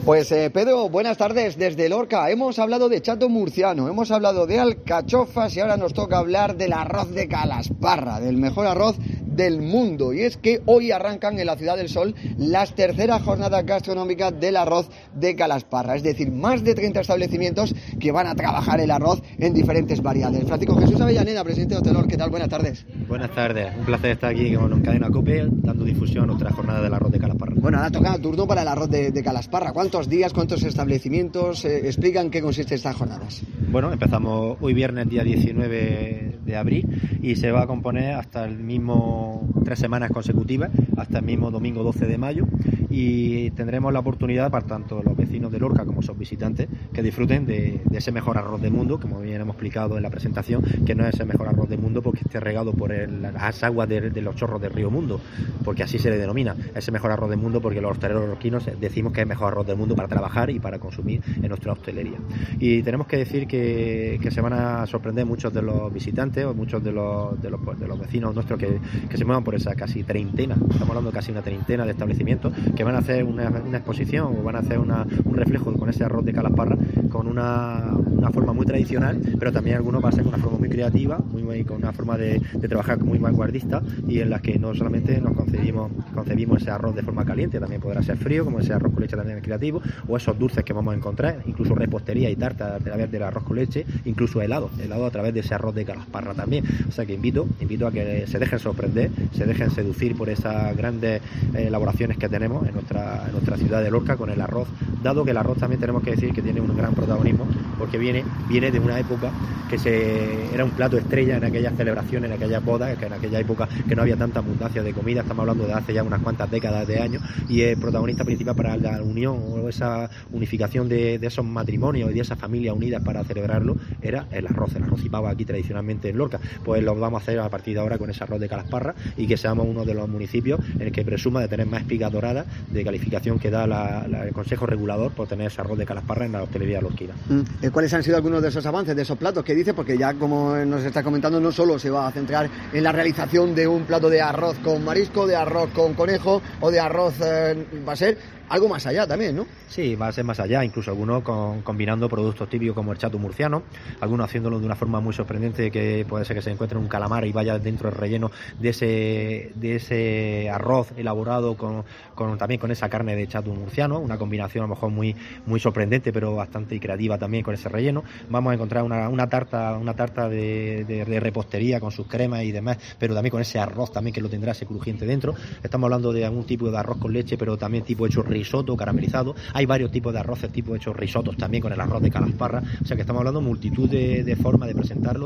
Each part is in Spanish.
Pues Pedro, buenas tardes desde Lorca. Hemos hablado de chato murciano, hemos hablado de alcachofas y ahora nos toca hablar del arroz de Calasparra, del mejor arroz del mundo. Y es que hoy arrancan en la Ciudad del Sol las terceras jornadas gastronómicas del arroz de Calasparra. Es decir, más de 30 establecimientos que van a trabajar el arroz en diferentes variedades. Francisco Jesús Avellaneda, presidente de Hostelor, ¿qué tal? Buenas tardes. Buenas tardes, un placer estar aquí con Cadena COPE dando difusión a nuestra jornada del arroz de Calasparra. Bueno, ahora toca turno para el arroz de Calasparra. ¿Cuántos días, cuántos establecimientos? Explican qué consiste estas jornadas. Bueno, empezamos hoy viernes, día 19 de abril, y se va a componer hasta el mismo 3 semanas consecutivas, hasta el mismo domingo 12 de mayo, y tendremos la oportunidad para tanto los vecinos de Lorca como sus visitantes que disfruten de ese mejor arroz del mundo, como bien hemos explicado en la presentación, que no es el mejor arroz del mundo porque esté regado por las aguas de los chorros del río Mundo, porque así se le denomina, es el mejor arroz del mundo porque los hosteleros lorquinos decimos que es el mejor arroz del mundo para trabajar y para consumir en nuestra hostelería. Y tenemos que decir que se van a sorprender muchos de los visitantes o muchos de los vecinos nuestros que se muevan por esa casi treintena, estamos hablando de casi una treintena de establecimientos que van a hacer una exposición o van a hacer un reflejo con ese arroz de Calasparra con una forma muy tradicional, pero también algunos va a ser con una forma muy creativa, con una forma de trabajar muy vanguardista, y en las que no solamente nos concebimos ese arroz de forma caliente, también podrá ser frío, como ese arroz con leche también es creativo, o esos dulces que vamos a encontrar, incluso repostería y tarta a través del arroz con leche, incluso helado a través de ese arroz de Calasparra también. O sea que invito a que se dejen sorprender, se dejen seducir por esas grandes elaboraciones que tenemos en nuestra ciudad de Lorca con el arroz, dado que el arroz también tenemos que decir que tiene un gran protagonismo porque viene de una época que era un plato estrella en aquellas celebraciones, en aquellas bodas, que en aquella época que no había tanta abundancia de comida, estamos hablando de hace ya unas cuantas décadas de años, y el protagonista principal para la unión o esa unificación de esos matrimonios y de esas familias unidas para celebrarlo era el arroz y pavo aquí tradicionalmente en Lorca. Pues lo vamos a hacer a partir de ahora con ese arroz de Calasparra, y que seamos uno de los municipios en el que presuma de tener más espigas doradas de calificación que da el Consejo Regulador por tener ese arroz de Calasparra en la hostelería lorquina. ¿Cuáles han sido algunos de esos avances, de esos platos que dice? Porque ya, como nos está comentando, no solo se va a centrar en la realización de un plato de arroz con marisco, de arroz con conejo o de arroz, va a ser algo más allá también, ¿no? Sí, va a ser más allá, incluso algunos combinando productos típicos como el chato murciano, algunos haciéndolo de una forma muy sorprendente, que puede ser que se encuentre un calamar y vaya dentro del relleno de ese arroz elaborado también con esa carne de chato murciano, una combinación a lo mejor muy, muy sorprendente, pero bastante creativa también con ese relleno. Vamos a encontrar una tarta de repostería con sus cremas y demás, pero también con ese arroz también que lo tendrá ese crujiente dentro. Estamos hablando de algún tipo de arroz con leche, pero también tipo hecho risotto caramelizado. Hay varios tipos de arroces tipo hechos risotos también con el arroz de Calasparra, o sea que estamos hablando de multitud de formas de presentarlo,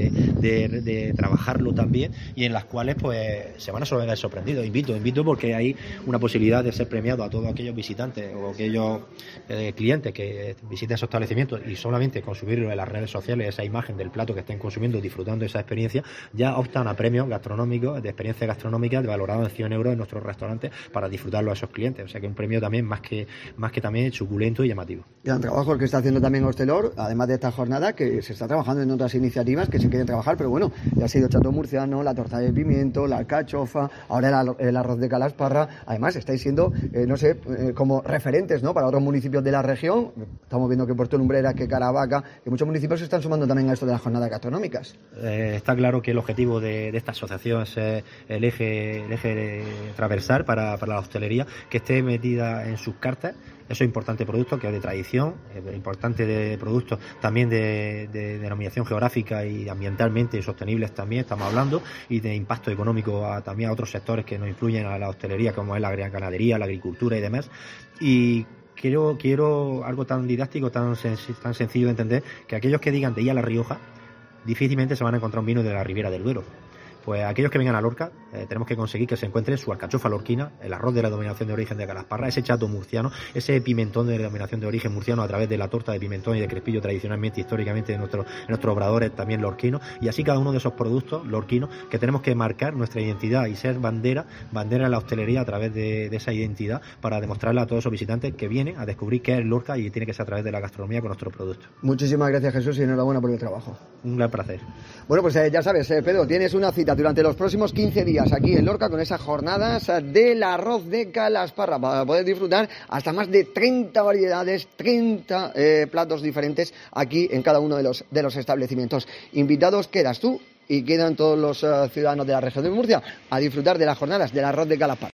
de trabajarlo también, y en las cuales pues se van a sorprendidos. Invito porque hay una posibilidad de ser premiado a todos aquellos visitantes o aquellos clientes que visiten esos establecimientos y solamente con subirlo en las redes sociales esa imagen del plato que estén consumiendo, disfrutando de esa experiencia, ya optan a premios gastronómicos, de experiencia gastronómica valorados en 100 euros en nuestros restaurantes para disfrutarlo a esos clientes. O sea que un premio también más que también suculento y llamativo. Gran trabajo el que está haciendo también Hostelor, además de esta jornada, que se está trabajando en otras iniciativas que se quieren trabajar, pero bueno, ya ha sido chato murciano, la torta de pimiento, la alcachofa, ahora el arroz de Calasparra. Además estáis siendo, como referentes, ¿no?, para otros municipios de la región. Estamos viendo que Puerto Lumbreras, que Caravaca, que muchos municipios se están sumando también a esto de las jornadas gastronómicas. Está claro que el objetivo de esta asociación es el eje transversal para la hostelería, que esté metida en sus cartas esos importantes productos que es de tradición, importante de productos también de denominación geográfica y ambientalmente sostenibles también estamos hablando, y de impacto económico también a otros sectores que nos influyen a la hostelería, como es la ganadería, la agricultura y demás. Y quiero algo tan didáctico, tan sencillo de entender, que aquellos que digan de ir a La Rioja difícilmente se van a encontrar un vino de la Ribera del Duero. Pues aquellos que vengan a Lorca tenemos que conseguir que se encuentren su alcachofa lorquina, el arroz de la denominación de origen de Calasparra, ese chato murciano, ese pimentón de denominación de origen murciano a través de la torta de pimentón y de crespillo tradicionalmente, históricamente en nuestros obradores también lorquinos, y así cada uno de esos productos lorquinos que tenemos que marcar nuestra identidad y ser bandera en la hostelería a través de esa identidad, para demostrarle a todos esos visitantes que vienen a descubrir qué es Lorca, y tiene que ser a través de la gastronomía con nuestros productos. Muchísimas gracias, Jesús, y enhorabuena por el trabajo. Un gran placer. Bueno, pues ya sabes, Pedro, tienes una cita durante los próximos 15 días días aquí en Lorca con esas jornadas del arroz de Calasparra para poder disfrutar hasta más de 30 variedades, 30 platos diferentes aquí en cada uno de los establecimientos. Invitados quedas tú y quedan todos los ciudadanos de la región de Murcia a disfrutar de las jornadas del arroz de Calasparra.